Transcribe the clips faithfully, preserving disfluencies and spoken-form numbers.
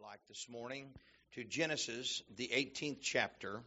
like this morning to Genesis, the eighteenth chapter.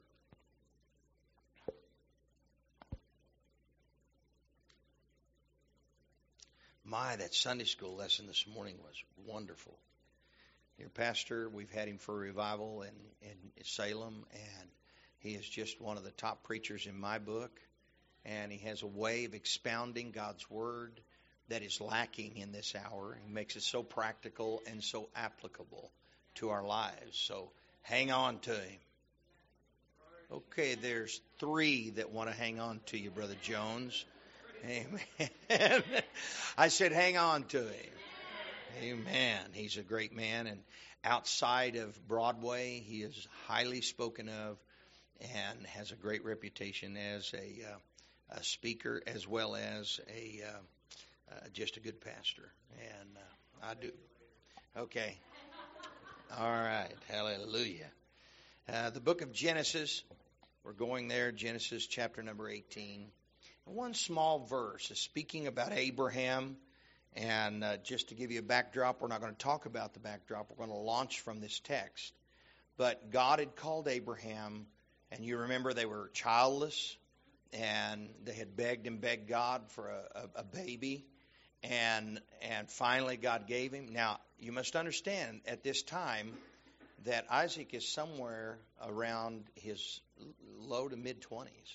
My, that Sunday school lesson this morning was wonderful. Your pastor, we've had him for revival in, in Salem, and he is just one of the top preachers in my book, and he has a way of expounding God's Word that is lacking in this hour. He makes it so practical and so applicable to our lives. So hang on to him. Okay, there's three that want to hang on to you, Brother Jones. Amen. I said hang on to him. Amen. He's a great man, and outside of Broadway, he is highly spoken of and has a great reputation as a, uh, a speaker as well as a uh, uh, just a good pastor. And uh, I do. Okay. All right. Hallelujah. Uh, the book of Genesis, we're going there, Genesis chapter number eighteen. One small verse is speaking about Abraham. And uh, just to give you a backdrop, we're not going to talk about the backdrop. We're going to launch from this text. But God had called Abraham, and you remember they were childless, and they had begged and begged God for a, a, a baby. And and finally God gave him. Now, you must understand at this time that Isaac is somewhere around his low to mid-twenties.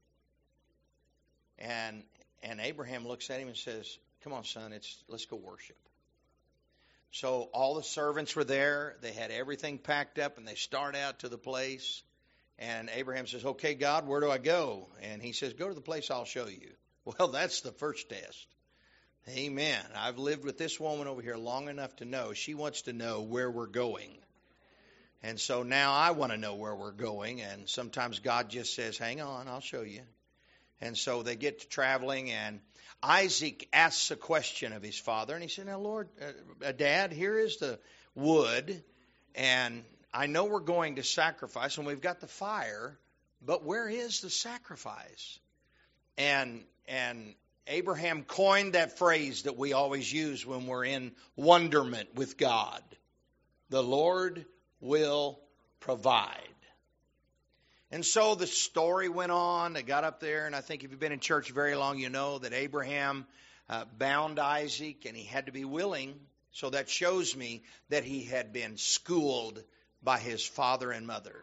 And and Abraham looks at him and says, "Come on, son, it's let's go worship." So all the servants were there. They had everything packed up, and they start out to the place. And Abraham says, "Okay, God, where do I go?" And he says, "Go to the place I'll show you." Well, that's the first test. Amen. I've lived with this woman over here long enough to know she wants to know where we're going. And so now I want to know where we're going. And sometimes God just says, "Hang on, I'll show you." And so they get to traveling, and Isaac asks a question of his father. And he said, "Now, Lord, uh, Dad, here is the wood, and I know we're going to sacrifice, and we've got the fire, but where is the sacrifice?" And and Abraham coined that phrase that we always use when we're in wonderment with God. The Lord will provide. And so the story went on. They got up there, and I think if you've been in church very long, you know that Abraham uh, bound Isaac, and he had to be willing. So that shows me that he had been schooled by his father and mother.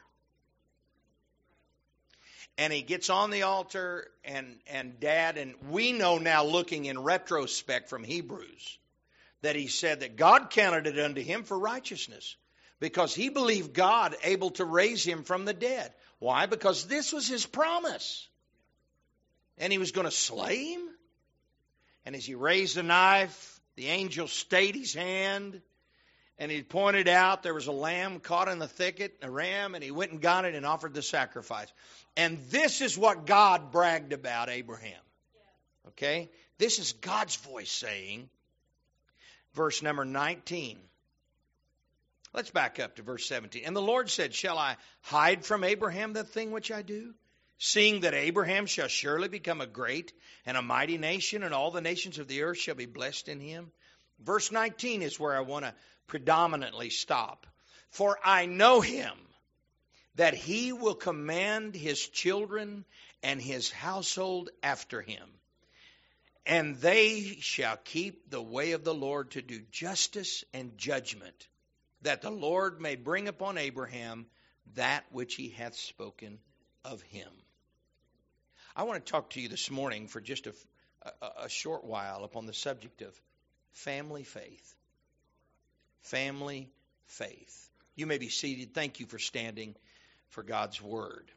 And he gets on the altar, and, and Dad, and we know now looking in retrospect from Hebrews, that he said that God counted it unto him for righteousness, because he believed God able to raise him from the dead. Why? Because this was his promise. And he was going to slay him. And as he raised the knife, the angel stayed his hand. And he pointed out there was a lamb caught in the thicket, a ram, and he went and got it and offered the sacrifice. And this is what God bragged about Abraham. Okay? This is God's voice saying, verse number nineteen. Let's back up to verse seventeen. "And the Lord said, Shall I hide from Abraham the thing which I do? Seeing that Abraham shall surely become a great and a mighty nation, and all the nations of the earth shall be blessed in him." Verse nineteen is where I want to predominantly stop. "For I know him, that he will command his children and his household after him. And they shall keep the way of the Lord to do justice and judgment, that the Lord may bring upon Abraham that which he hath spoken of him." I want to talk to you this morning for just a, a, a short while upon the subject of family faith. Family faith. You may be seated. Thank you for standing for God's Word.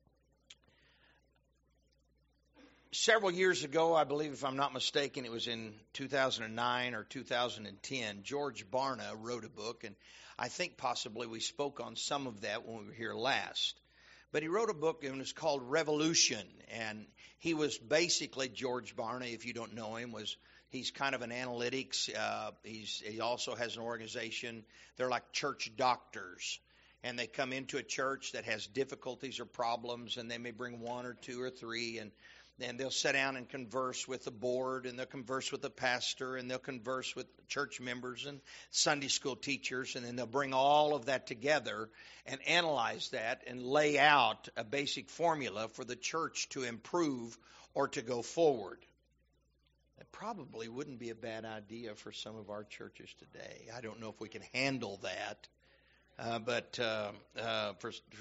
Several years ago, I believe if I'm not mistaken, it was in two thousand nine or two thousand ten, George Barna wrote a book, and I think possibly we spoke on some of that when we were here last. But he wrote a book, and it was called Revolution, and he was basically, George Barna, if you don't know him, was he's kind of an analytics. Uh, he's, he also has an organization. They're like church doctors. And they come into a church that has difficulties or problems, and they may bring one or two or three, and And they'll sit down and converse with the board, and they'll converse with the pastor, and they'll converse with church members and Sunday school teachers, and then they'll bring all of that together and analyze that and lay out a basic formula for the church to improve or to go forward. That probably wouldn't be a bad idea for some of our churches today. I don't know if we can handle that. Uh, but uh, uh, for, for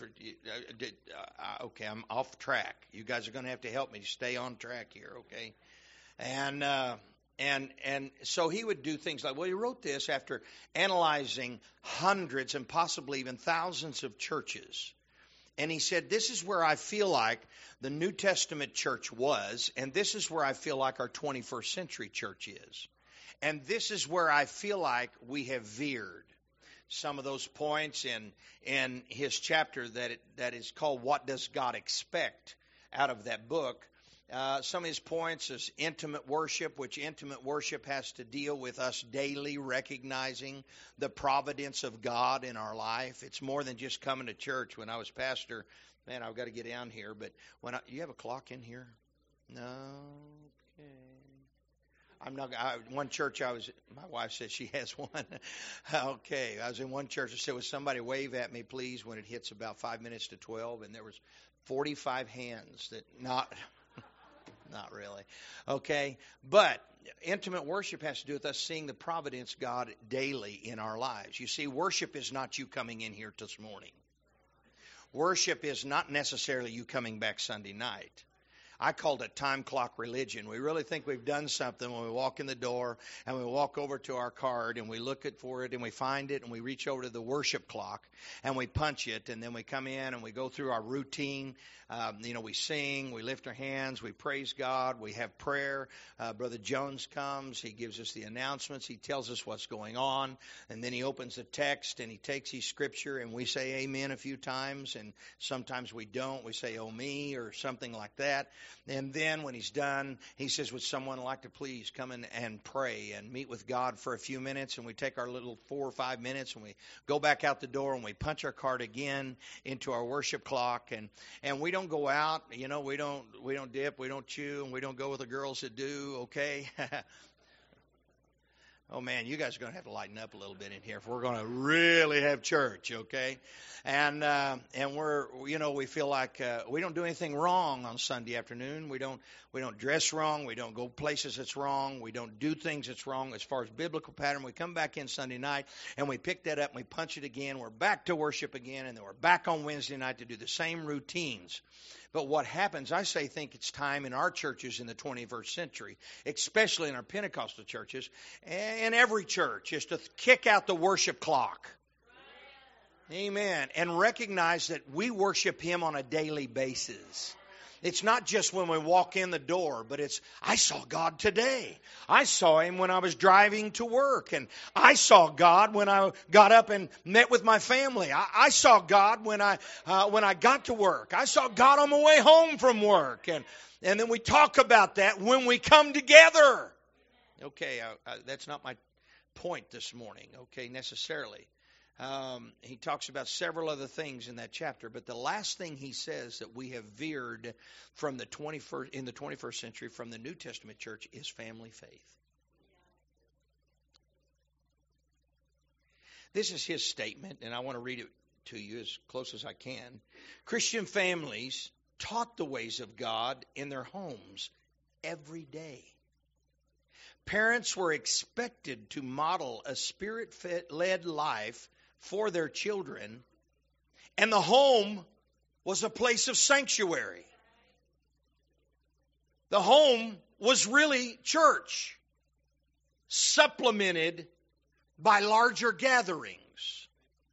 uh, okay, I'm off track. You guys are going to have to help me to stay on track here, okay? And uh, and and so he would do things like, well, he wrote this after analyzing hundreds and possibly even thousands of churches, and he said, this is where I feel like the New Testament church was, and this is where I feel like our twenty-first century church is, and this is where I feel like we have veered. Some of those points in in his chapter that it, that is called "What Does God Expect?" out of that book. Uh, some of his points is intimate worship, which intimate worship has to deal with us daily recognizing the providence of God in our life. It's more than just coming to church. When I was pastor, man, I've got to get down here. But when I, you have a clock in here? No. Okay. I'm not. I, one church I was. My wife said she has one. Okay, I was in one church. I said, "Would somebody wave at me, please?" When it hits about five minutes to twelve, and there was forty-five hands. That not, not really. Okay, but intimate worship has to do with us seeing the providence of God daily in our lives. You see, worship is not you coming in here this morning. Worship is not necessarily you coming back Sunday night. I called it time clock religion. We really think we've done something when we walk in the door and we walk over to our card and we look at for it and we find it and we reach over to the worship clock and we punch it, and then we come in and we go through our routine. Um, you know, we sing, we lift our hands, we praise God, we have prayer. Uh, Brother Jones comes, he gives us the announcements, he tells us what's going on, and then he opens the text and he takes his scripture and we say amen a few times, and sometimes we don't. We say oh me or something like that. And then when he's done, he says, would someone like to please come in and pray and meet with God for a few minutes? And we take our little four or five minutes and we go back out the door and we punch our card again into our worship clock. And, and we don't go out, you know, we don't we don't dip, we don't chew, and we don't go with the girls that do, okay? Oh, man, you guys are going to have to lighten up a little bit in here if we're going to really have church, okay? And uh, and we're, you know, we feel like uh, we don't do anything wrong on Sunday afternoon. We don't we don't dress wrong. We don't go places that's wrong. We don't do things that's wrong as far as biblical pattern. We come back in Sunday night, and we pick that up, and we punch it again. We're back to worship again, and then we're back on Wednesday night to do the same routines. But what happens, I say, think it's time in our churches in the twenty-first century, especially in our Pentecostal churches, and every church, is to kick out the worship clock. Amen. And recognize that we worship Him on a daily basis. It's not just when we walk in the door, but it's, I saw God today. I saw Him when I was driving to work. And I saw God when I got up and met with my family. I, I saw God when I uh, when I got to work. I saw God on my way home from work. And, and then we talk about that when we come together. Okay, I, I, that's not my point this morning, okay, necessarily. Um, he talks about several other things in that chapter, but the last thing he says that we have veered from the twenty-first in the twenty-first century from the New Testament church is family faith. This is his statement, and I want to read it to you as close as I can. Christian families taught the ways of God in their homes every day. Parents were expected to model a spirit-led life for their children, and the home was a place of sanctuary. The home was really church, supplemented by larger gatherings.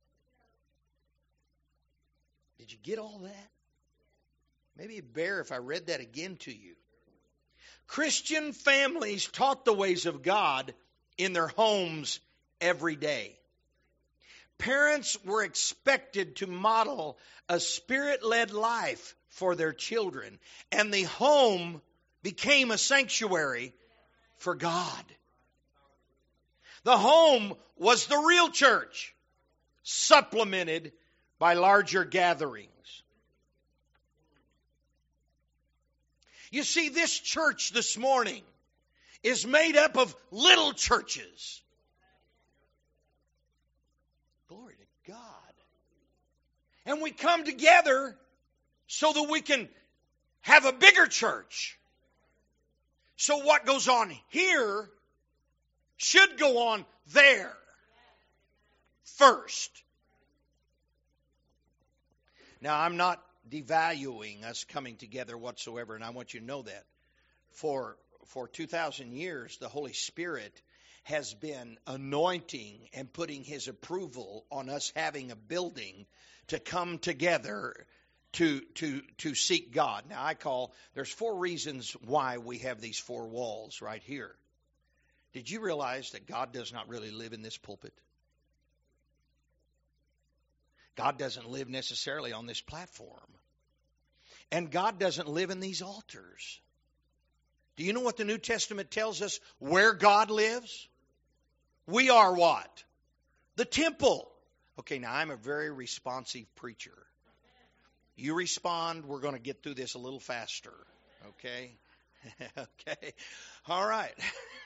Did you get all that? Maybe it'd bear if I read that again to you. Christian families taught the ways of God in their homes every day. Parents were expected to model a spirit-led life for their children, and the home became a sanctuary for God. The home was the real church, supplemented by larger gatherings. You see, this church this morning is made up of little churches. Glory to God. And we come together so that we can have a bigger church. So what goes on here should go on there first. Now, I'm not devaluing us coming together whatsoever, and I want you to know that. For for two thousand years, the Holy Spirit has been anointing and putting His approval on us having a building to come together to to to seek God. Now, I call, there's four reasons why we have these four walls right here. Did you realize that God does not really live in this pulpit? God doesn't live necessarily on this platform. And God doesn't live in these altars. Do you know what the New Testament tells us where God lives? We are what? The temple. Okay, now I'm a very responsive preacher. You respond, we're going to get through this a little faster. Okay? Okay. All right.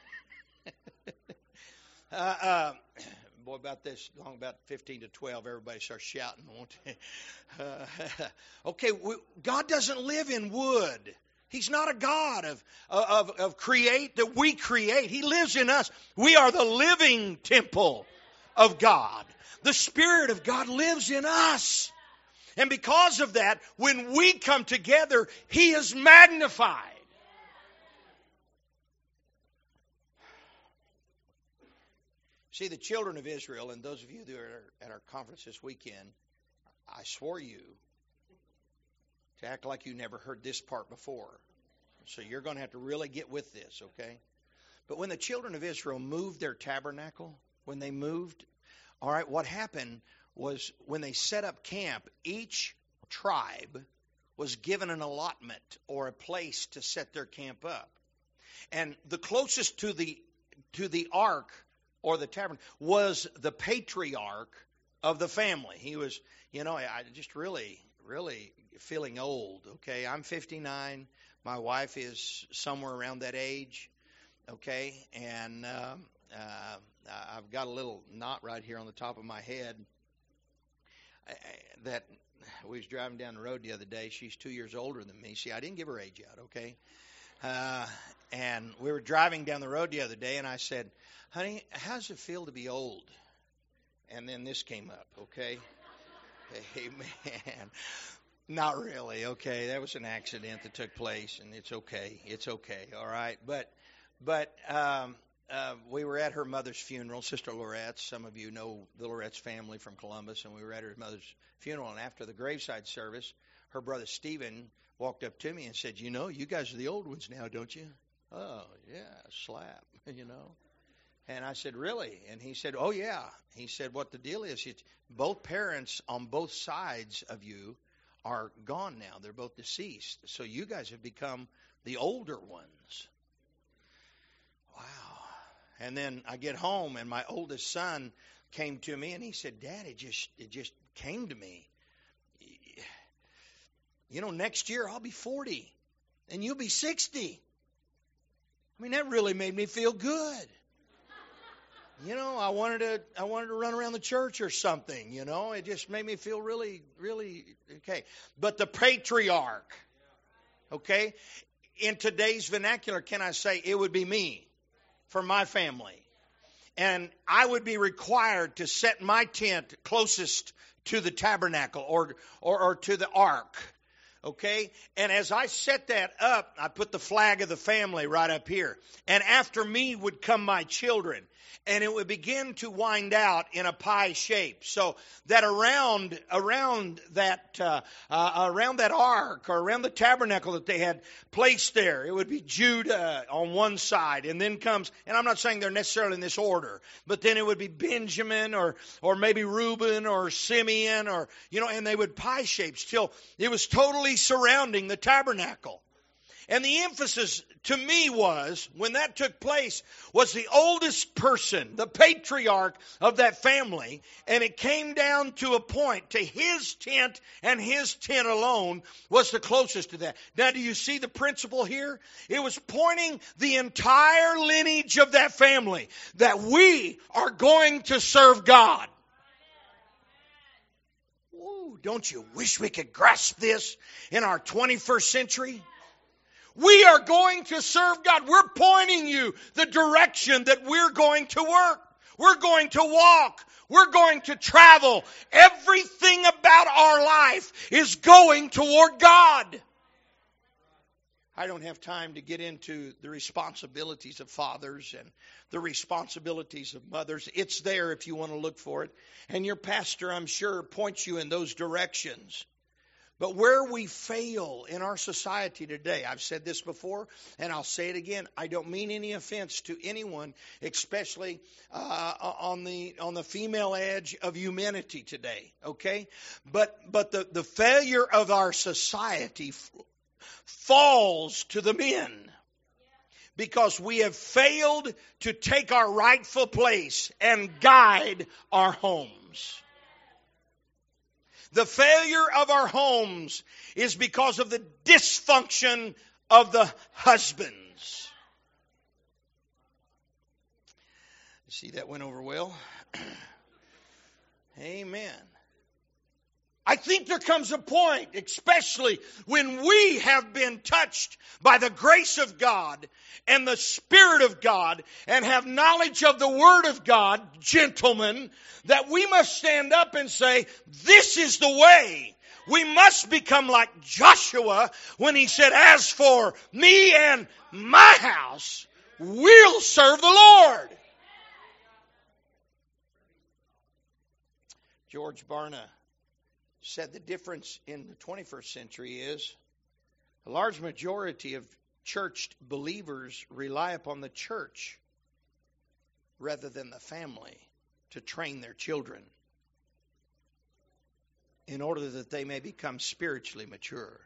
uh, uh, boy, about this, long about fifteen to twelve, everybody starts shouting, won't they? Uh, okay, we, God doesn't live in wood. He's not a God of, of, of create that we create. He lives in us. We are the living temple of God. The Spirit of God lives in us. And because of that, when we come together, He is magnified. See, the children of Israel, and those of you that are at our conference this weekend, I swore you to act like you never heard this part before. So you're going to have to really get with this, okay? But when the children of Israel moved their tabernacle, when they moved, all right, what happened was when they set up camp, each tribe was given an allotment or a place to set their camp up. And the closest to the to the ark or the tabernacle was the patriarch of the family. He was, you know, I just really, really feeling old, okay? I'm fifty-nine. My wife is somewhere around that age, okay? And um, uh, I've got a little knot right here on the top of my head that we was driving down the road the other day. She's two years older than me. See, I didn't give her age out, okay? Uh, and we were driving down the road the other day, and I said, honey, how does it feel to be old? And then this came up, okay? Amen. Not really, okay? That was an accident that took place, and it's okay. It's okay, all right? But but um, uh, we were at her mother's funeral, Sister Lorette's. Some of you know the Lorette's family from Columbus, and we were at her mother's funeral. And after the graveside service, her brother Stephen walked up to me and said, you know, you guys are the old ones now, don't you? Oh, yeah, slap, you know. And I said, really? And he said, oh, yeah. He said, what the deal is, it's both parents on both sides of you are gone now. They're both deceased. So you guys have become the older ones. Wow. And then I get home, and my oldest son came to me, and he said, Dad, it just it just came to me. You know, next year I'll be forty, and you'll be sixty. I mean, that really made me feel good. You know, I wanted to I wanted to run around the church or something, you know. It just made me feel really, really okay. But the patriarch, okay, in today's vernacular, can I say it would be me for my family. And I would be required to set my tent closest to the tabernacle or or, or to the ark. Okay, and as I set that up, I put the flag of the family right up here. And after me would come my children. And it would begin to wind out in a pie shape, so that around around that uh, uh, around that ark or around the tabernacle that they had placed there, it would be Judah on one side, and then comes, and I'm not saying they're necessarily in this order, but then it would be Benjamin or or maybe Reuben or Simeon, or you know, and they would pie shapes till it was totally surrounding the tabernacle. And the emphasis to me was, when that took place, was the oldest person, the patriarch of that family. And it came down to a point to his tent, and his tent alone was the closest to that. Now, do you see the principle here? It was pointing the entire lineage of that family that we are going to serve God. Ooh, don't you wish we could grasp this in our twenty-first century? We are going to serve God. We're pointing you the direction that we're going to work. We're going to walk. We're going to travel. Everything about our life is going toward God. I don't have time to get into the responsibilities of fathers and the responsibilities of mothers. It's there if you want to look for it. And your pastor, I'm sure, points you in those directions. But where we fail in our society today, I've said this before, and I'll say it again. I don't mean any offense to anyone, especially uh, on the on the female edge of humanity today. Okay, but but the the failure of our society f- falls to the men, because we have failed to take our rightful place and guide our homes. The failure of our homes is because of the dysfunction of the husbands. See, that went over well. Amen. I think there comes a point, especially when we have been touched by the grace of God and the Spirit of God and have knowledge of the Word of God, gentlemen, that we must stand up and say, this is the way. We must become like Joshua when he said, as for me and my house, we'll serve the Lord. George Barna said the difference in the twenty-first century is a large majority of churched believers rely upon the church rather than the family to train their children in order that they may become spiritually mature.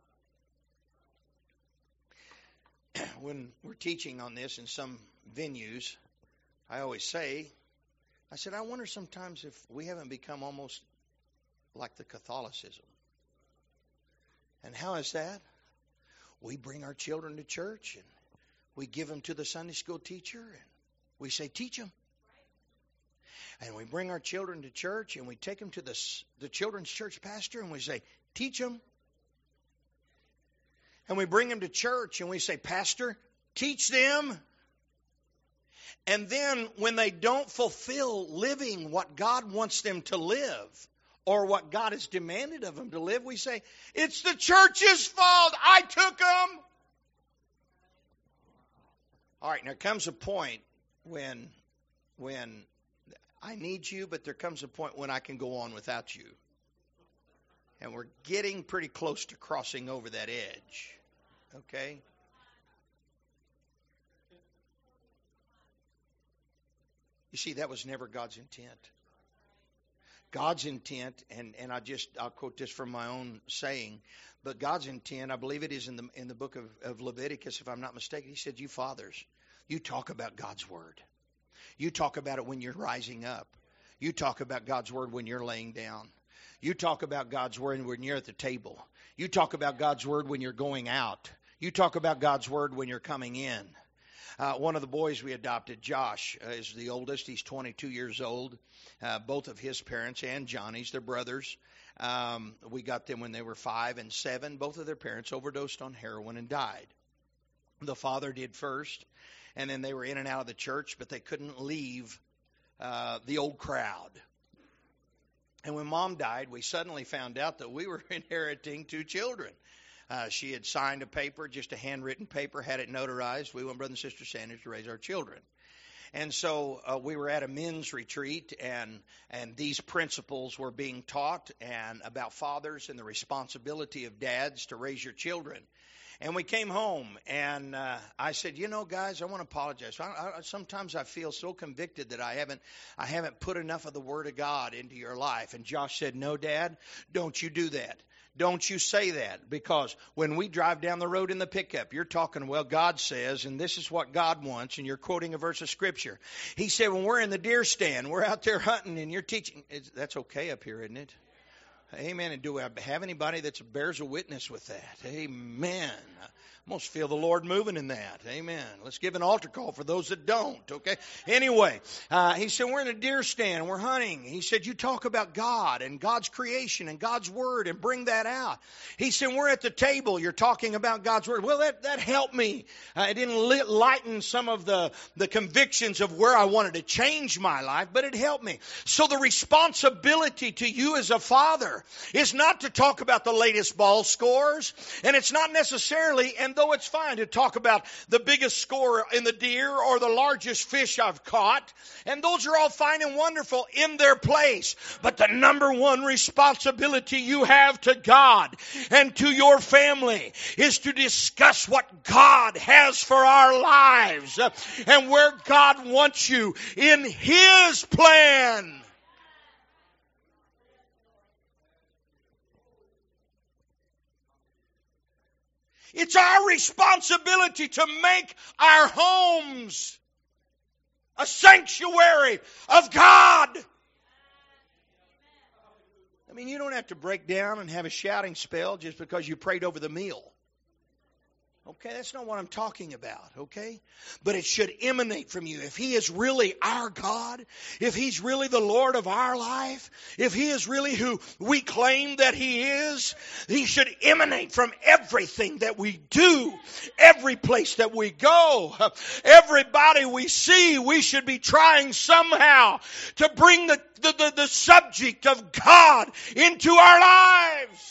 When we're teaching on this in some venues, I always say, I said, I wonder sometimes if we haven't become almost like the Catholicism. And how is that? We bring our children to church and we give them to the Sunday school teacher and we say, teach them. And we bring our children to church and we take them to the, the children's church pastor and we say, teach them. And we bring them to church and we say, pastor, teach them. And then when they don't fulfill living what God wants them to live, or what God has demanded of them to live, we say, it's the church's fault. I took them. All right, now comes a point when, when I need you, but there comes a point when I can go on without you. And we're getting pretty close to crossing over that edge. Okay? You see, that was never God's intent. God's intent, and, and I just, I'll quote this from my own saying, but God's intent, I believe it is in the in the book of, of Leviticus, if I'm not mistaken. He said, you fathers, you talk about God's word. You talk about it when you're rising up. You talk about God's word when you're laying down. You talk about God's word when you're at the table. You talk about God's word when you're going out. You talk about God's word when you're coming in. Uh, one of the boys we adopted, Josh, uh, is the oldest. He's twenty-two years old. Uh, both of his parents and Johnny's, they're brothers. Um, we got them when they were five and seven. Both of their parents overdosed on heroin and died. The father did first, and then they were in and out of the church, but they couldn't leave uh, the old crowd. And when Mom died, we suddenly found out that we were inheriting two children. Uh, she had signed a paper, just a handwritten paper, had it notarized. We want Brother and Sister Sanders to raise our children. And so uh, we were at a men's retreat, and and these principles were being taught, and about fathers and the responsibility of dads to raise your children. And we came home, and uh, I said, you know, guys, I want to apologize. I, I, sometimes I feel so convicted that I haven't, I haven't put enough of the Word of God into your life. And Josh said, no, Dad, don't you do that. Don't you say that, because when we drive down the road in the pickup, you're talking, well, God says, and this is what God wants, and you're quoting a verse of Scripture. He said, when we're in the deer stand, we're out there hunting, and you're teaching. It's, that's okay up here, isn't it? Amen. And do we have anybody that bears a witness with that? Amen. I almost feel the Lord moving in that. Amen. Let's give an altar call for those that don't, okay? Anyway, uh, he said, we're in a deer stand and we're hunting. He said, you talk about God and God's creation and God's Word and bring that out. He said, we're at the table. You're talking about God's Word. Well, that, that helped me. Uh, it didn't lit, lighten some of the, the convictions of where I wanted to change my life, but it helped me. So the responsibility to you as a father is not to talk about the latest ball scores, and it's not necessarily, and though it's fine to talk about the biggest score in the deer or the largest fish I've caught, and those are all fine and wonderful in their place, but the number one responsibility you have to God and to your family is to discuss what God has for our lives and where God wants you in His plan. It's our responsibility to make our homes a sanctuary of God. I mean, you don't have to break down and have a shouting spell just because you prayed over the meal. Okay, that's not what I'm talking about, okay? But it should emanate from you. If He is really our God, if He's really the Lord of our life, if He is really who we claim that He is, He should emanate from everything that we do, every place that we go, everybody we see. We should be trying somehow to bring the, the, the, the subject of God into our lives.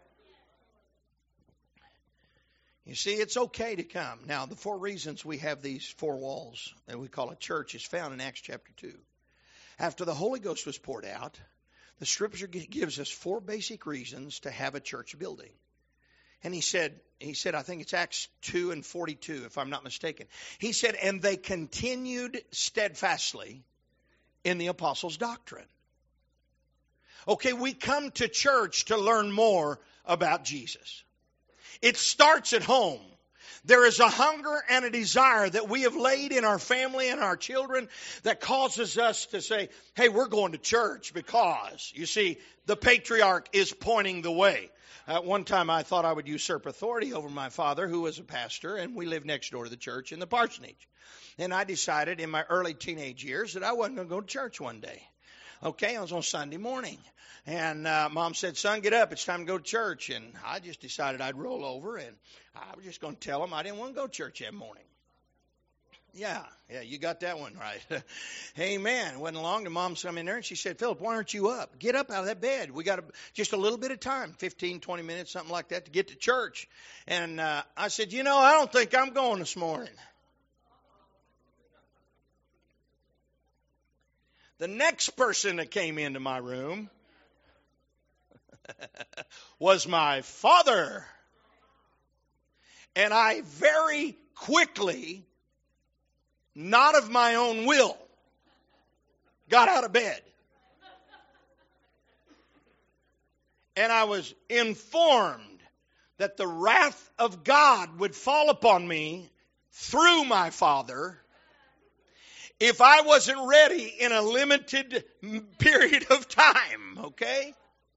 You see, it's okay to come. Now, the four reasons we have these four walls that we call a church is found in Acts chapter two. After the Holy Ghost was poured out, the Scripture gives us four basic reasons to have a church building. And he said, he said, I think it's Acts two and forty-two, if I'm not mistaken. He said, and they continued steadfastly in the apostles' doctrine. Okay, we come to church to learn more about Jesus. It starts at home. There is a hunger and a desire that we have laid in our family and our children that causes us to say, hey, we're going to church because, you see, the patriarch is pointing the way. At one time I thought I would usurp authority over my father, who was a pastor, and we lived next door to the church in the parsonage. And I decided in my early teenage years that I wasn't going to go to church one day. Okay, I was on Sunday morning. And uh, Mom said, son, get up. It's time to go to church. And I just decided I'd roll over, and I was just going to tell them I didn't want to go to church that morning. Yeah, yeah, you got that one right. Amen. Wasn't long to Mom come in there, and she said, Philip, why aren't you up? Get up out of that bed. We got a, just a little bit of time, fifteen, twenty minutes, something like that, to get to church. And uh, I said, you know, I don't think I'm going this morning. The next person that came into my room was my father. And I very quickly, not of my own will, got out of bed. And I was informed that the wrath of God would fall upon me through my father if I wasn't ready in a limited period of time, okay?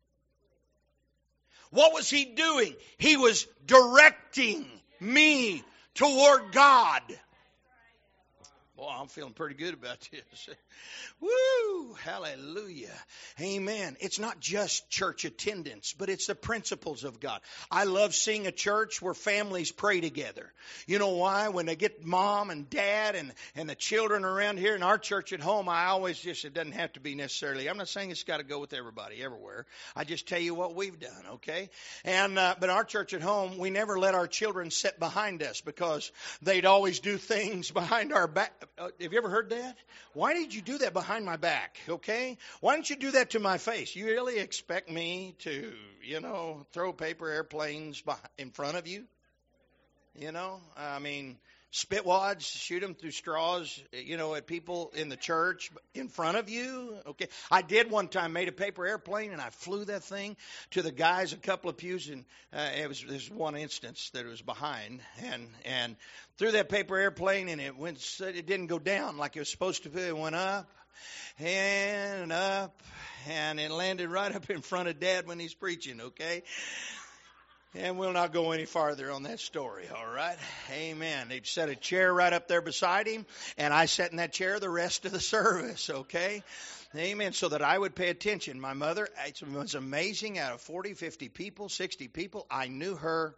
What was he doing? He was directing me toward God. Boy, I'm feeling pretty good about this. Woo! Hallelujah. Amen. It's not just church attendance, but it's the principles of God. I love seeing a church where families pray together. You know why? When they get mom and dad and, and the children around here in our church at home, I always just, it doesn't have to be necessarily, I'm not saying it's got to go with everybody everywhere. I just tell you what we've done, okay? And uh, but our church at home, we never let our children sit behind us because they'd always do things behind our back. Uh, have you ever heard that? Why did you do that behind my back? Okay? Why didn't you do that to my face? You really expect me to, you know, throw paper airplanes in front of you? You know, I mean, spitwads, shoot them through straws, you know, at people in the church in front of you. Okay. I did one time, made a paper airplane, and I flew that thing to the guys a couple of pews, and uh, it was there's one instance that it was behind, and and threw that paper airplane, and it went, it didn't go down like it was supposed to be. It went up and up, and it landed right up in front of Dad when he's preaching. Okay. And we'll not go any farther on that story, all right? Amen. They'd set a chair right up there beside him, and I sat in that chair the rest of the service, okay? Amen. So that I would pay attention. My mother, it was amazing. Out of forty, fifty people, sixty people, I knew her.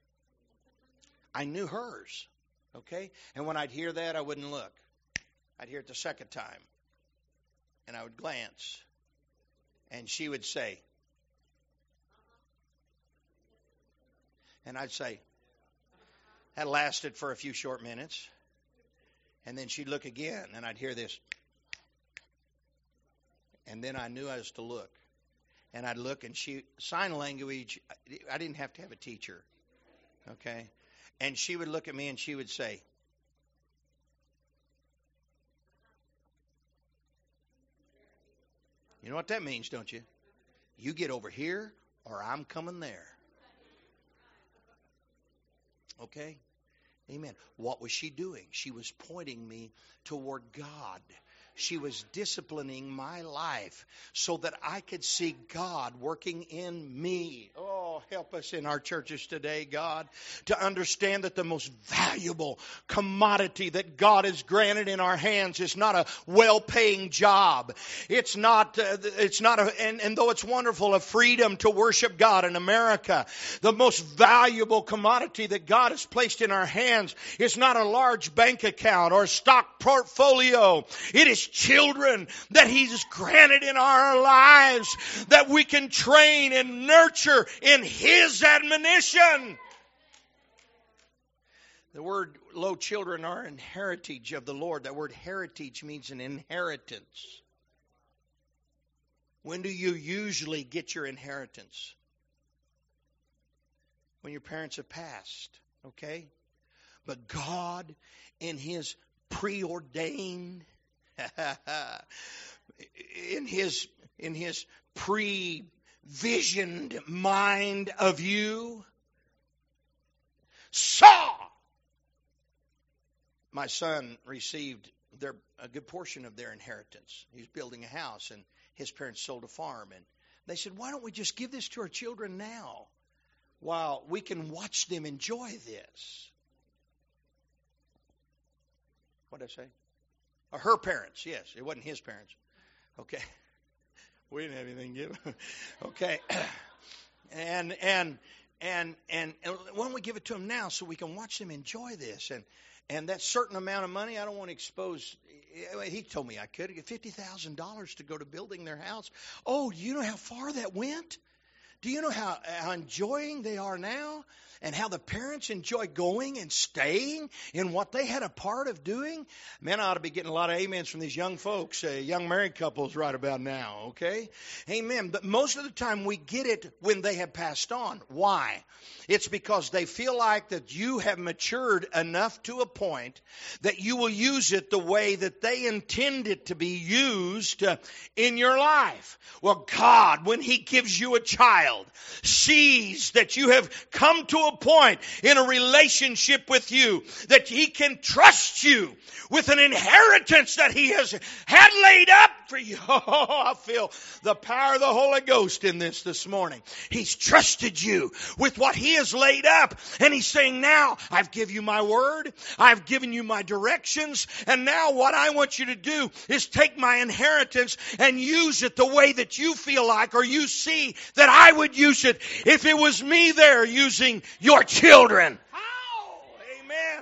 I knew hers, okay? And when I'd hear that, I wouldn't look. I'd hear it the second time, and I would glance, and she would say, and I'd say, that lasted for a few short minutes. And then she'd look again, and I'd hear this. And then I knew I was to look. And I'd look, and she, sign language, I didn't have to have a teacher. Okay? And she would look at me, and she would say, you know what that means, don't you? You get over here, or I'm coming there. Okay? Amen. What was she doing? She was pointing me toward God. She was disciplining my life so that I could see God working in me. Oh, help us in our churches today, God, to understand that the most valuable commodity that God has granted in our hands is not a well-paying job. It's not, uh, it's not a, and, and though it's wonderful, a freedom to worship God in America, the most valuable commodity that God has placed in our hands is not a large bank account or stock portfolio. It is children that He's granted in our lives that we can train and nurture in His admonition. The word, lo, children are an heritage of the Lord. That word heritage means an inheritance. When do you usually get your inheritance? When your parents have passed, okay? But God, in His preordained, in His in His pre-visioned mind of you, saw. My son received their a good portion of their inheritance. He's building a house, and his parents sold a farm, and they said, "Why don't we just give this to our children now, while we can watch them enjoy this?" What did I say? Or her parents, yes. It wasn't his parents. Okay. We didn't have anything to give. Okay. And, and, and, and, and why don't we give it to them now so we can watch them enjoy this? And, and that certain amount of money, I don't want to expose. He told me I could get fifty thousand dollars to go to building their house. Oh, do you know how far that went? Do you know how, how enjoying they are now? And how the parents enjoy going and staying in what they had a part of doing? Man, I ought to be getting a lot of amens from these young folks, uh, young married couples right about now, okay? Amen. But most of the time we get it when they have passed on. Why? It's because they feel like that you have matured enough to a point that you will use it the way that they intend it to be used uh, in your life. Well, God, when He gives you a child, sees that you have come to a point in a relationship with you that He can trust you with an inheritance that He has had laid up for you. Oh, I feel the power of the Holy Ghost in this this morning. He's trusted you with what He has laid up, and He's saying, now I've given you my word, I've given you my directions, and now what I want you to do is take my inheritance and use it the way that you feel like, or you see that I would use it if it was me there using your children. Oh, amen.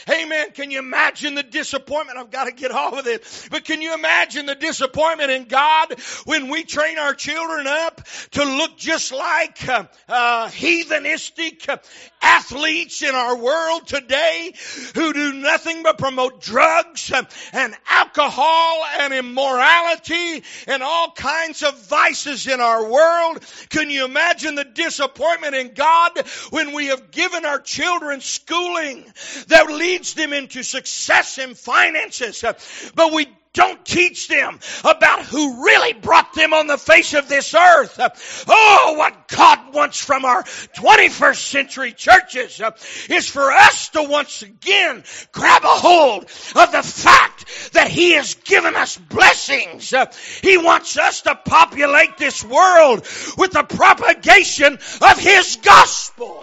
Amen. Can you imagine the disappointment? I've got to get off of it. But can you imagine the disappointment in God when we train our children up to look just like uh, uh, heathenistic uh, athletes in our world today who do nothing but promote drugs and, and alcohol and immorality and all kinds of vices in our world? Can you imagine the disappointment in God when we have given our children schooling that leads them into success in finances, but we don't teach them about who really brought them on the face of this earth? Oh, what God wants from our twenty-first century churches is for us to once again grab a hold of the fact that He has given us blessings. He wants us to populate this world with the propagation of His gospel.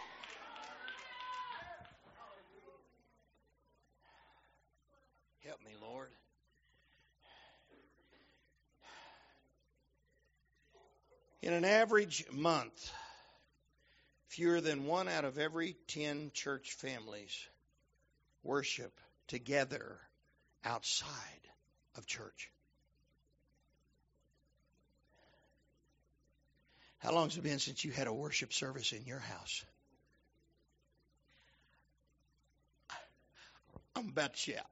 Help me, Lord. In an average month, fewer than one out of every ten church families worship together outside of church. How long has it been since you had a worship service in your house? I'm about to shout.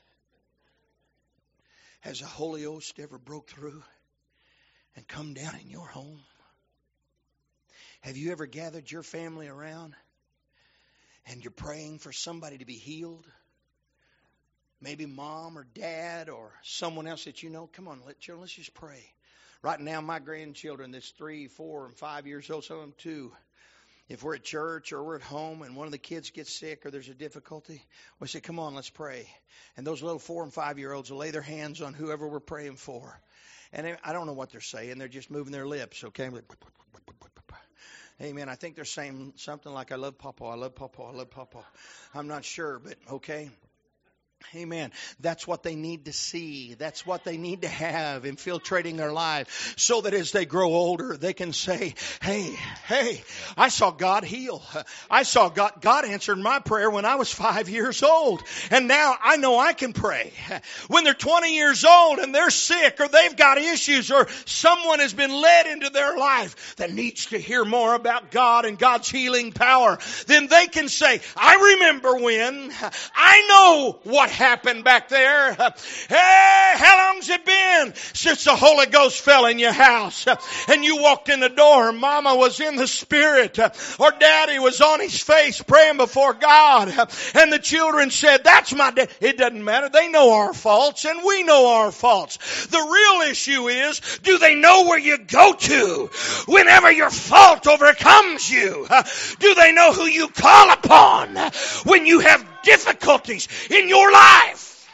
Has the Holy Ghost ever broke through and come down in your home? Have you ever gathered your family around and you're praying for somebody to be healed? Maybe mom or dad or someone else that you know. Come on, let, children, let's just pray. Right now, my grandchildren that's three, four, and five years old, some of them two, if we're at church or we're at home and one of the kids gets sick or there's a difficulty, we say, come on, let's pray. And those little four and five-year-olds will lay their hands on whoever we're praying for. And they, I don't know what they're saying. They're just moving their lips, okay? Amen. I think they're saying something like, I love Papa, I love Papa, I love Papa. I'm not sure, but okay. Amen. That's what they need to see. That's what they need to have infiltrating their life so that as they grow older, they can say, hey, hey, I saw God heal. I saw God, God answered my prayer when I was five years old. And now I know I can pray. When they're twenty years old and they're sick or they've got issues or someone has been led into their life that needs to hear more about God and God's healing power, then they can say, I remember when, I know what happened back there. Hey, how long's it been since the Holy Ghost fell in your house and you walked in the door, mama was in the Spirit or daddy was on his face praying before God and the children said, that's my dad. It doesn't matter. They know our faults and we know our faults. The real issue is, do they know where you go to whenever your fault overcomes you? Do they know who you call upon when you have difficulties in your life?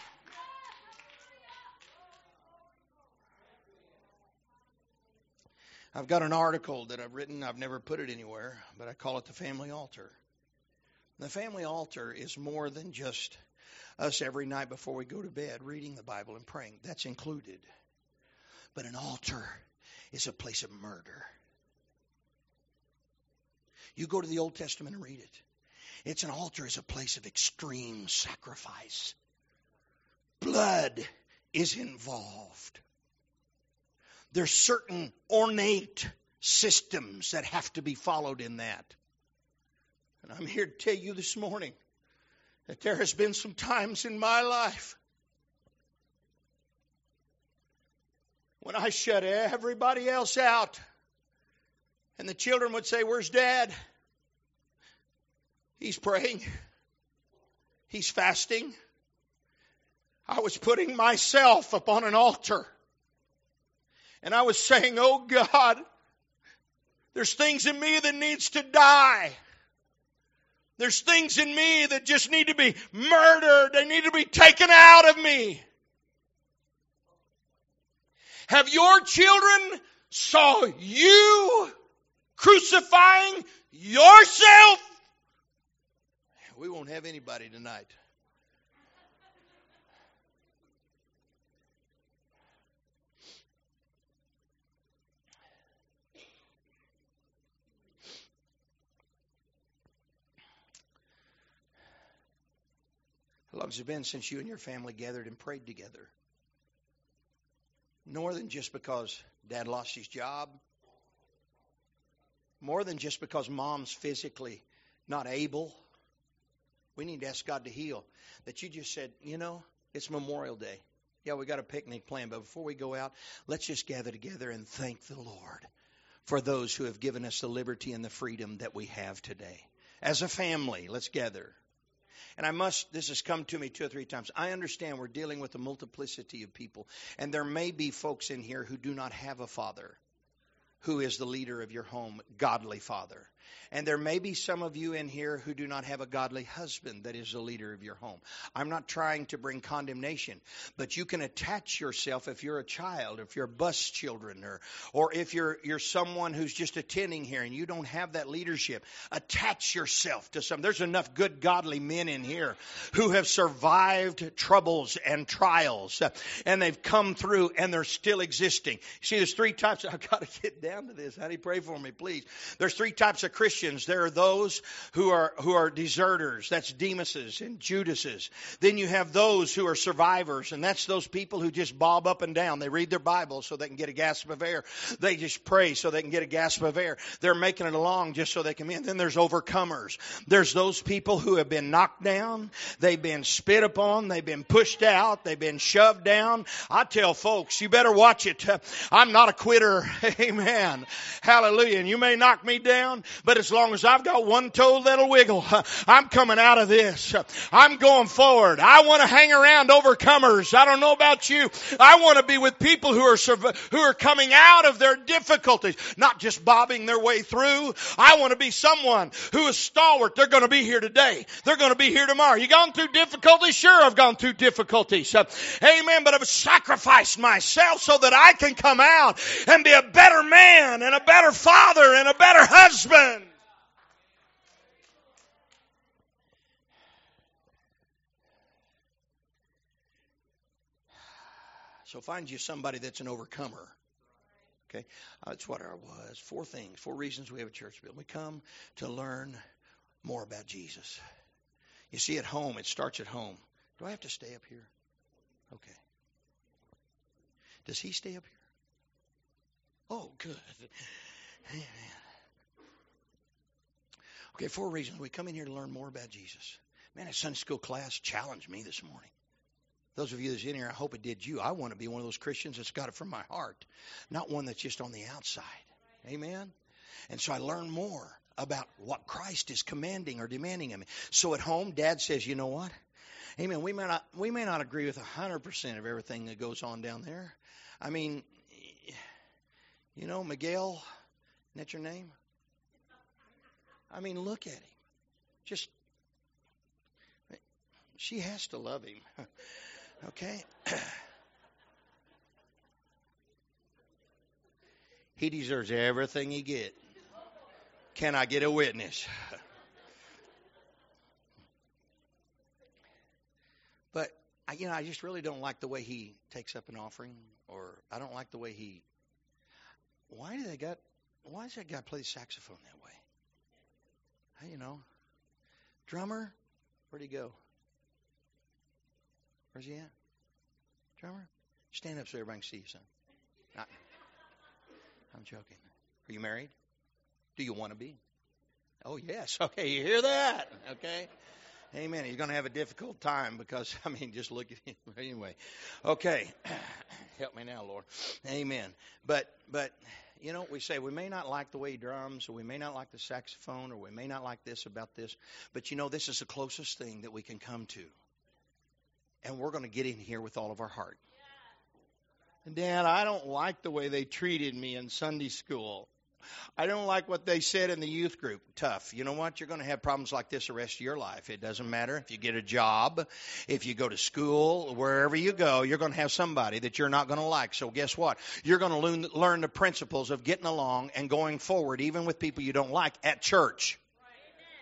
I've got an article that I've written. I've never put it anywhere, but I call it the family altar. The family altar is more than just us every night before we go to bed reading the Bible and praying. That's included. But an altar is a place of murder. You go to the Old Testament and read it. It's an altar is a place of extreme sacrifice. Blood is involved. There's certain ornate systems that have to be followed in that. And I'm here to tell you this morning that there has been some times in my life when I shut everybody else out. And the children would say, where's Dad? He's praying. He's fasting. I was putting myself upon an altar. And I was saying, oh God, there's things in me that needs to die. There's things in me that just need to be murdered. They need to be taken out of me. Have your children saw you crucifying yourself? We won't have anybody tonight. long has it been since you and your family gathered and prayed together? More than just because Dad lost his job. More than just because Mom's physically not able. We need to ask God to heal. That you just said, you know, it's Memorial Day. Yeah, we got a picnic planned, but before we go out, let's just gather together and thank the Lord for those who have given us the liberty and the freedom that we have today. As a family, let's gather. And I must, this has come to me two or three times. I understand we're dealing with a multiplicity of people. And there may be folks in here who do not have a father who is the leader of your home, godly father. And there may be some of you in here who do not have a godly husband that is the leader of your home. I'm not trying to bring condemnation, but you can attach yourself if you're a child, if you're bus children, or or if you're you're someone who's just attending here and you don't have that leadership. Attach yourself to some. There's enough good godly men in here who have survived troubles and trials, uh, and they've come through and they're still existing. See, there's three types. I've got to get down to this. How do you pray for me, please? There's three types of Christians. There are those who are who are deserters. That's Demas's and Judas's. Then you have those who are survivors, and that's those people who just bob up and down. They read their Bible so they can get a gasp of air. They just pray so they can get a gasp of air. They're making it along just so they can be. And then there's overcomers. There's those people who have been knocked down. They've been spit upon. They've been pushed out. They've been shoved down. I tell folks, you better watch it. I'm not a quitter. Amen. Hallelujah. And you may knock me down, but as long as I've got one toe that'll wiggle, I'm coming out of this. I'm going forward. I want to hang around overcomers. I don't know about you. I want to be with people who are who are coming out of their difficulties, not just bobbing their way through. I want to be someone who is stalwart. They're going to be here today. They're going to be here tomorrow. You gone through difficulties? Sure, I've gone through difficulties. Amen. But I've sacrificed myself so that I can come out and be a better man and a better father and a better husband. So find you somebody that's an overcomer. Okay, that's what I was. Four things, four reasons we have a church built. We come to learn more about Jesus. You see, at home, it starts at home. Do I have to stay up here? Okay. Does he stay up here? Oh, good. Amen. Okay, four reasons we come in here to learn more about Jesus. Man, a Sunday school class challenged me this morning. Those of you that's in here, I hope it did you. I want to be one of those Christians that's got it from my heart, not one that's just on the outside. Amen? And so I learn more about what Christ is commanding or demanding of me. So at home, Dad says, you know what? Amen. We may not, we may not agree with one hundred percent of everything that goes on down there. I mean, you know, Miguel, isn't that your name? I mean, look at him. Just, she has to love him. Okay? He deserves everything he gets. Can I get a witness? But, I, you know, I just really don't like the way he takes up an offering, or I don't like the way he... Why do they got... Why does that guy play the saxophone that way? You know. Drummer, where'd he go? Where's he at? Drummer? Stand up so everybody can see you, son. Not, I'm joking. Are you married? Do you want to be? Oh, yes. Okay, you hear that? Okay. Amen. He's going to have a difficult time because, I mean, just look at him. Anyway. Okay. Help me now, Lord. Amen. But, but, you know, we say we may not like the way he drums, or we may not like the saxophone, or we may not like this about this. But, you know, this is the closest thing that we can come to. And we're going to get in here with all of our heart. And Dad, I don't like the way they treated me in Sunday school. I don't like what they said in the youth group. Tough. You know what? You're going to have problems like this the rest of your life. It doesn't matter if you get a job, if you go to school, wherever you go, you're going to have somebody that you're not going to like. So guess what? You're going to learn, learn the principles of getting along and going forward, even with people you don't like, at church.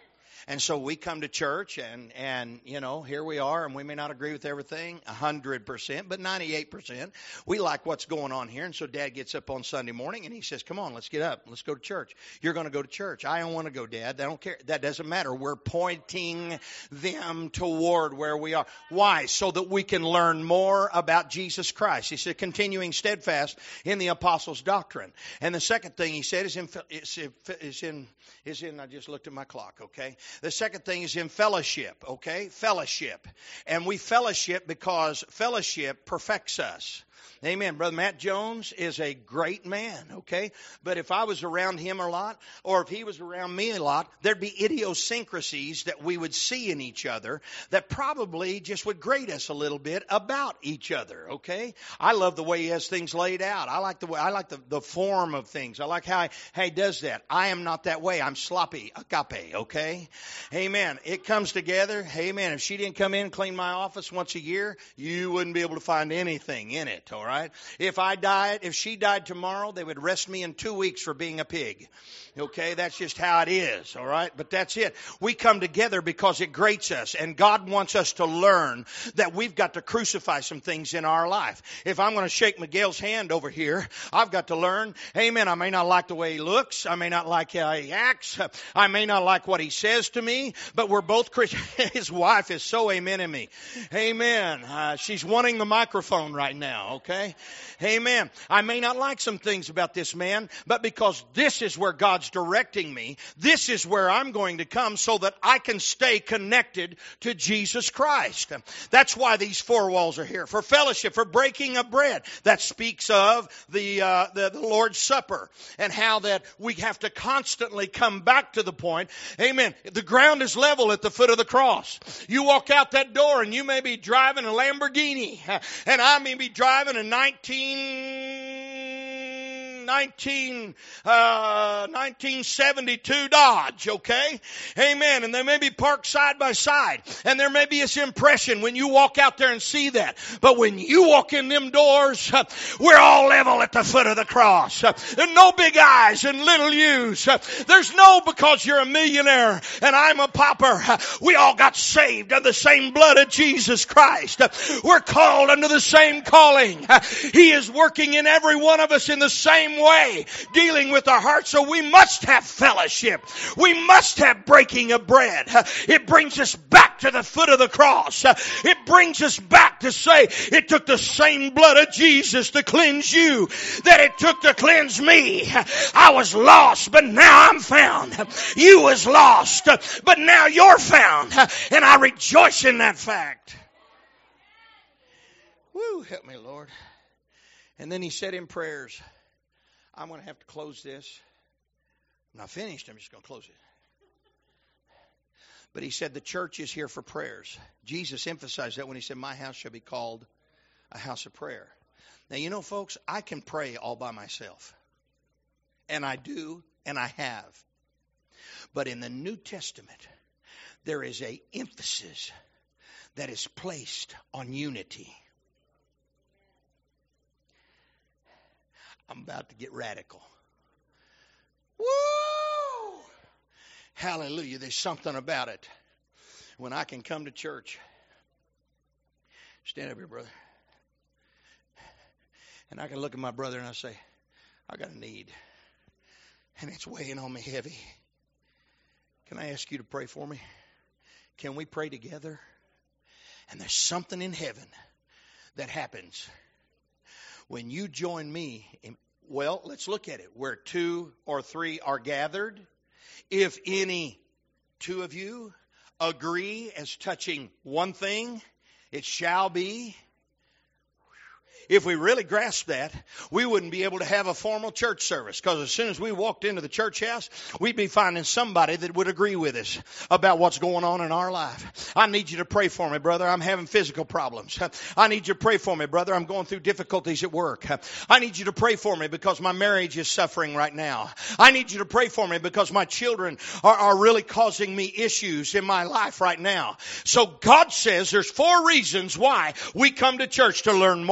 And so we come to church, and, and you know, here we are, and we may not agree with everything one hundred percent, but ninety-eight percent. We like what's going on here. And so Dad gets up on Sunday morning, and he says, come on, let's get up. Let's go to church. You're going to go to church. I don't want to go, Dad. I don't care. That doesn't matter. We're pointing them toward where we are. Why? So that we can learn more about Jesus Christ. He said, continuing steadfast in the apostles' doctrine. And the second thing he said is in, is in, is in, is in I just looked at my clock, okay? The second thing is in fellowship, okay? Fellowship. And we fellowship because fellowship perfects us. Amen. Brother Matt Jones is a great man, okay? But if I was around him a lot, or if he was around me a lot, there'd be idiosyncrasies that we would see in each other that probably just would grate us a little bit about each other, okay? I love the way he has things laid out. I like the way, I like the, the form of things. I like how he, how he does that. I am not that way. I'm sloppy, agape, okay? Amen. It comes together. Amen. If she didn't come in and clean my office once a year, you wouldn't be able to find anything in it, all right? If I died, if she died tomorrow, they would arrest me in two weeks for being a pig. Okay, that's just how it is, all right? But that's it. We come together because it grates us, and God wants us to learn that we've got to crucify some things in our life. If I'm going to shake Miguel's hand over here, I've got to learn, amen, I may not like the way he looks. I may not like how he acts. I may not like what he says to me, but we're both Christians. His wife is so amen in me. Amen. Uh, she's wanting the microphone right now, okay? Amen. I may not like some things about this man, but because this is where God's directing me, this is where I'm going to come so that I can stay connected to Jesus Christ. That's why these four walls are here. For fellowship, for breaking of bread. That speaks of the, uh, the, the Lord's Supper and how that we have to constantly come back to the point. Amen. The ground is level at the foot of the cross. You walk out that door and you may be driving a Lamborghini, and I may be driving a nineteen, nineteen, uh, nineteen seventy-two Dodge, okay? Amen. And they may be parked side by side. And there may be this impression when you walk out there and see that. But when you walk in them doors, uh, we're all level at the foot of the cross. Uh, there's no big eyes and little U's. Uh, there's no because you're a millionaire and I'm a pauper. Uh, we all got saved of the same blood of Jesus Christ. Uh, we're called under the same calling. Uh, he is working in every one of us in the same way, dealing with our hearts. So we must have fellowship. We must have breaking of bread. It brings us back to the foot of the cross. It brings us back to say it took the same blood of Jesus to cleanse you that it took to cleanse me. I was lost, but now I'm found. You was lost, but now you're found. And I rejoice in that fact. Woo, help me, Lord. And then he said in prayers, I'm going to have to close this. I'm not finished. I'm just going to close it. But he said the church is here for prayers. Jesus emphasized that when he said, my house shall be called a house of prayer. Now, you know, folks, I can pray all by myself. And I do, and I have. But in the New Testament, there is an emphasis that is placed on unity. I'm about to get radical. Woo! Hallelujah. There's something about it. When I can come to church. Stand up here, brother. And I can look at my brother and I say, I got a need. And it's weighing on me heavy. Can I ask you to pray for me? Can we pray together? And there's something in heaven that happens when you join me. In, well, let's look at it. Where two or three are gathered, if any two of you agree as touching one thing, it shall be. If we really grasp that, we wouldn't be able to have a formal church service, because as soon as we walked into the church house, we'd be finding somebody that would agree with us about what's going on in our life. I need you to pray for me, brother. I'm having physical problems. I need you to pray for me, brother. I'm going through difficulties at work. I need you to pray for me because my marriage is suffering right now. I need you to pray for me because my children are, are really causing me issues in my life right now. So God says there's four reasons why we come to church: to learn more about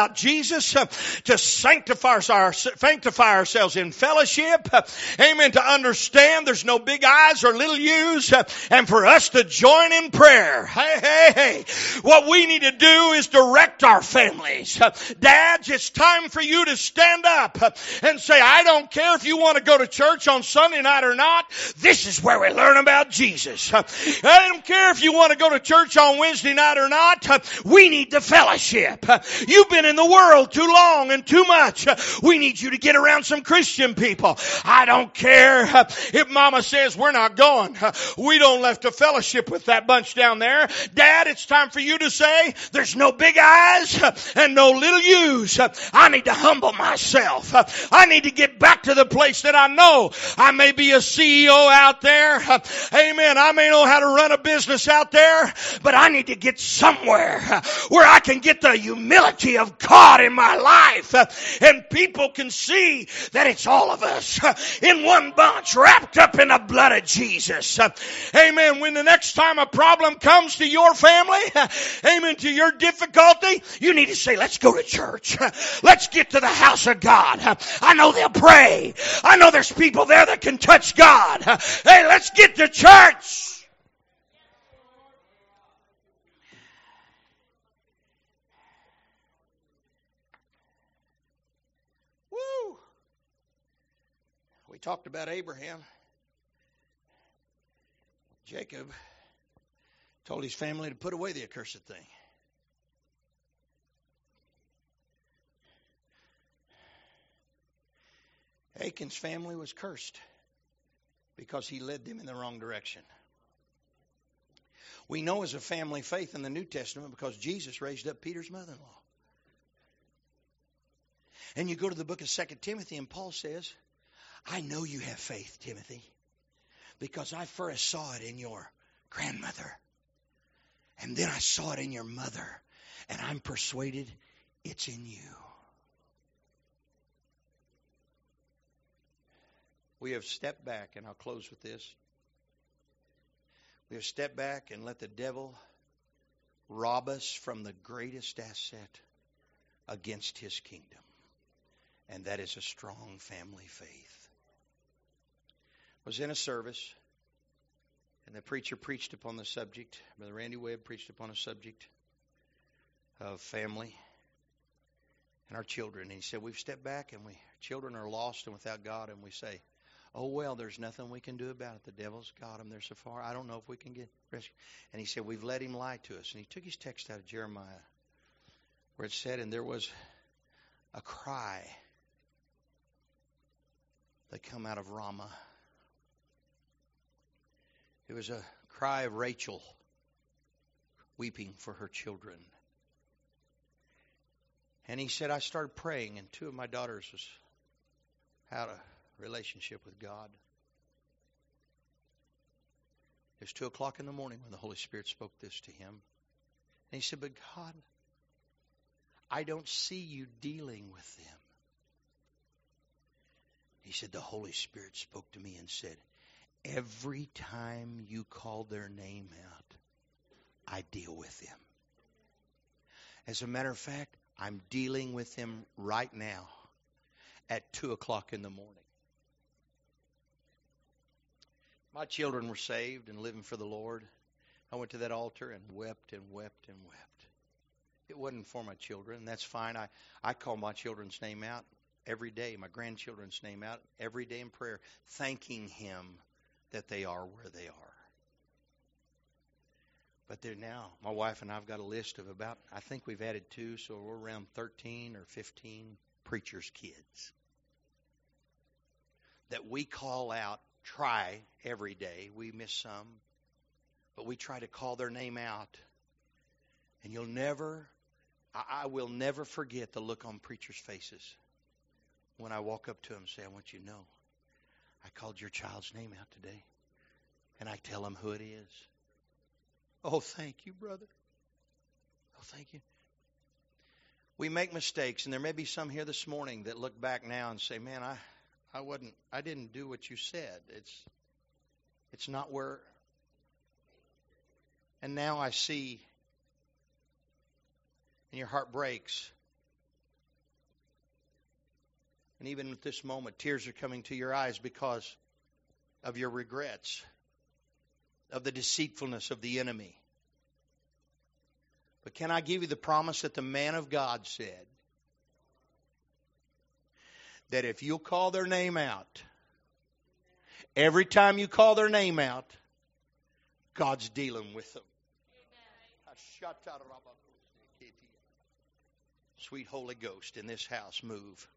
about Jesus, to sanctify, our, sanctify ourselves in fellowship, amen, to understand there's no big I's or little U's, and for us to join in prayer. Hey, hey, hey. What we need to do is direct our families. Dads, it's time for you to stand up and say, I don't care if you want to go to church on Sunday night or not. This is where we learn about Jesus. I don't care if you want to go to church on Wednesday night or not. We need the fellowship. You've been in the world too long and too much. We need you to get around some Christian people. I don't care if Mama says we're not going. We don't left a fellowship with that bunch down there. Dad, it's time for you to say there's no big I's and no little U's. I need to humble myself. I need to get back to the place that I know. I may be a C E O out there. Amen. I may know how to run a business out there, but I need to get somewhere where I can get the humility of God in my life, and people can see that it's all of us in one bunch wrapped up in the blood of Jesus. Amen. When the next time a problem comes to your family, amen, to your difficulty, you need to say, let's go to church. Let's get to the house of God. I know they'll pray. I know there's people there that can touch God. Hey, let's get to church. Woo! We talked about Abraham. Jacob told his family to put away the accursed thing. Achan's family was cursed because he led them in the wrong direction. We know as a family faith in the New Testament because Jesus raised up Peter's mother-in-law. And you go to the book of Second Timothy and Paul says, I know you have faith, Timothy, because I first saw it in your grandmother. And then I saw it in your mother. And I'm persuaded it's in you. We have stepped back, and I'll close with this. We have stepped back and let the devil rob us from the greatest asset against his kingdom. And that is a strong family faith. I was in a service, and the preacher preached upon the subject. Brother Randy Webb preached upon a subject of family and our children. And he said, we've stepped back, and we children are lost and without God, and we say, oh, well, there's nothing we can do about it. The devil's got them. They're so far. I don't know if we can get rescued. And he said, we've let him lie to us. And he took his text out of Jeremiah where it said, and there was a cry that come out of Ramah. It was a cry of Rachel weeping for her children. And he said, I started praying, and two of my daughters was out of relationship with God. It was two o'clock in the morning when the Holy Spirit spoke this to him. And he said, but God, I don't see you dealing with them. He said, the Holy Spirit spoke to me and said, every time you call their name out, I deal with them. As a matter of fact, I'm dealing with them right now at two o'clock in the morning. My children were saved and living for the Lord. I went to that altar and wept and wept and wept. It wasn't for my children. That's fine. I, I call my children's name out every day, my grandchildren's name out every day in prayer, thanking Him that they are where they are. But they're now, my wife and I have got a list of about, I think we've added two, so we're around thirteen or fifteen preachers' kids that we call out, try every day. We miss some, but we try to call their name out. And you'll never, I, I will never forget the look on preachers' faces when I walk up to them and say, I want you to know, I called your child's name out today. And I tell them who it is. Oh, thank you, brother. Oh, thank you. We make mistakes, and there may be some here this morning that look back now and say, man, I, I wasn't, I didn't do what you said. It's, it's not where, and now I see, and your heart breaks. And even at this moment, tears are coming to your eyes because of your regrets, of the deceitfulness of the enemy. But can I give you the promise that the man of God said? That if you'll call their name out, every time you call their name out, God's dealing with them. Sweet Holy Ghost in this house, move.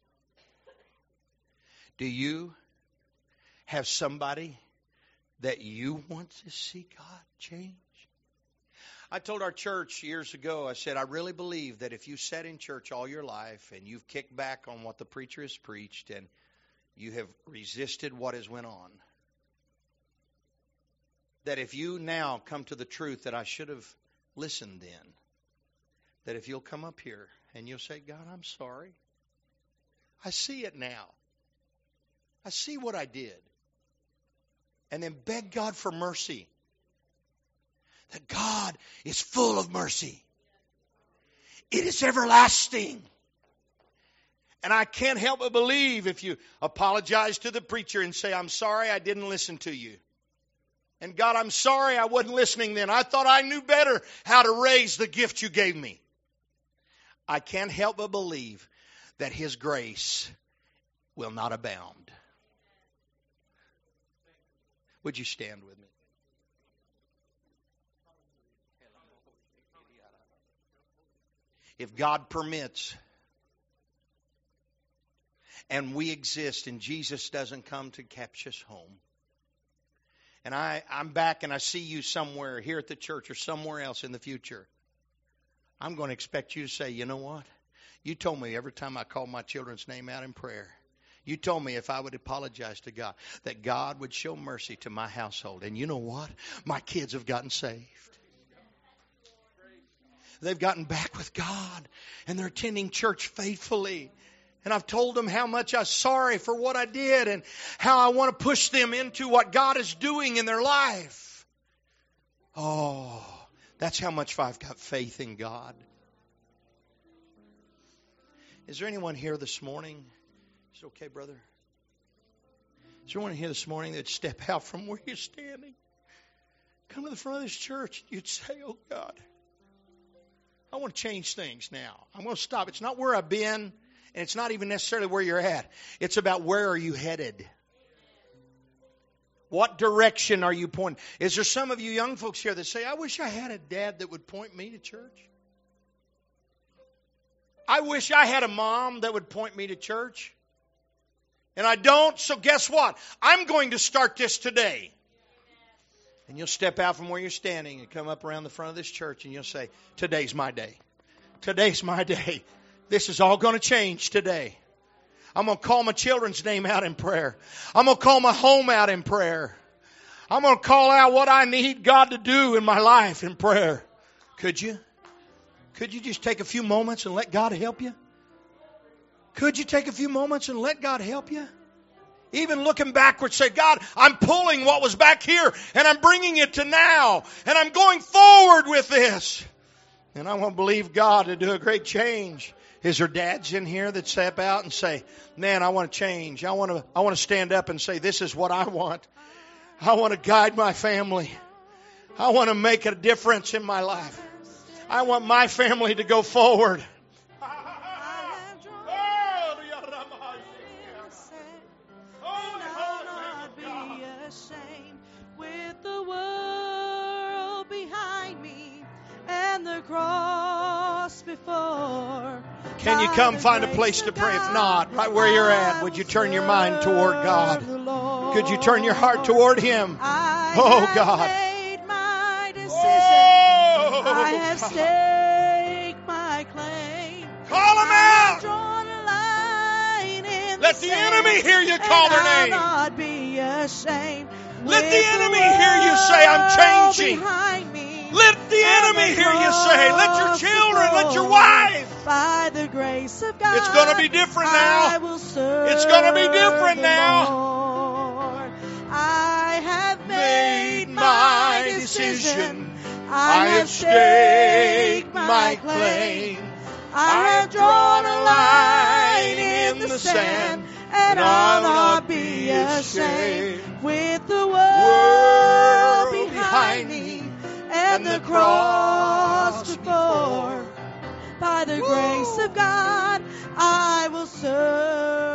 Do you have somebody that you want to see God change? I told our church years ago, I said, I really believe that if you sat in church all your life and you've kicked back on what the preacher has preached and you have resisted what has went on, that if you now come to the truth that I should have listened then, that if you'll come up here and you'll say, God, I'm sorry. I see it now. I see what I did. And then beg God for mercy. That God is full of mercy. It is everlasting. And I can't help but believe if you apologize to the preacher and say, I'm sorry I didn't listen to you. And God, I'm sorry I wasn't listening then. I thought I knew better how to raise the gift you gave me. I can't help but believe that His grace will not abound. Would you stand with me? If God permits, and we exist, and Jesus doesn't come to catch us home, and I, I'm back and I see you somewhere here at the church or somewhere else in the future, I'm going to expect you to say, you know what? You told me every time I called my children's name out in prayer, you told me if I would apologize to God, that God would show mercy to my household. And you know what? My kids have gotten saved. They've gotten back with God, and they're attending church faithfully. And I've told them how much I'm sorry for what I did and how I want to push them into what God is doing in their life. Oh, that's how much I've got faith in God. Is there anyone here this morning? Is it okay, brother? Is there anyone here this morning that'd step out from where you're standing? Come to the front of this church and you'd say, oh God, I want to change things now. I'm going to stop. It's not where I've been, and it's not even necessarily where you're at. It's about where are you headed? What direction are you pointing? Is there some of you young folks here that say, I wish I had a dad that would point me to church? I wish I had a mom that would point me to church. And I don't, so guess what? I'm going to start this today. And you'll step out from where you're standing and come up around the front of this church and you'll say, today's my day. Today's my day. This is all going to change today. I'm going to call my children's name out in prayer. I'm going to call my home out in prayer. I'm going to call out what I need God to do in my life in prayer. Could you? Could you just take a few moments and let God help you? Could you take a few moments and let God help you? Even looking backwards, say, God, I'm pulling what was back here and I'm bringing it to now. And I'm going forward with this. And I want to believe God to do a great change. Is there dads in here that step out and say, man, I want to change. I want to, I want to stand up and say, this is what I want. I want to guide my family. I want to make a difference in my life. I want my family to go forward. Can you come find a place to pray? If not, right where you're at, would you turn your mind toward God? Could you turn your heart toward Him? Oh, God. Oh, I have staked my claim. Call them out. Let the enemy hear you call their name. Not be ashamed. Let the enemy hear you say, I'm changing. Let the enemy hear you say, let your children, let your wife. By the grace of God, it's going to be different now. I will serve it's going to be different now. Lord. I have made my decision. I have staked my claim. I have drawn a line in the sand, and I'll not be ashamed. With the world behind me and the cross before, by the grace of God, I will serve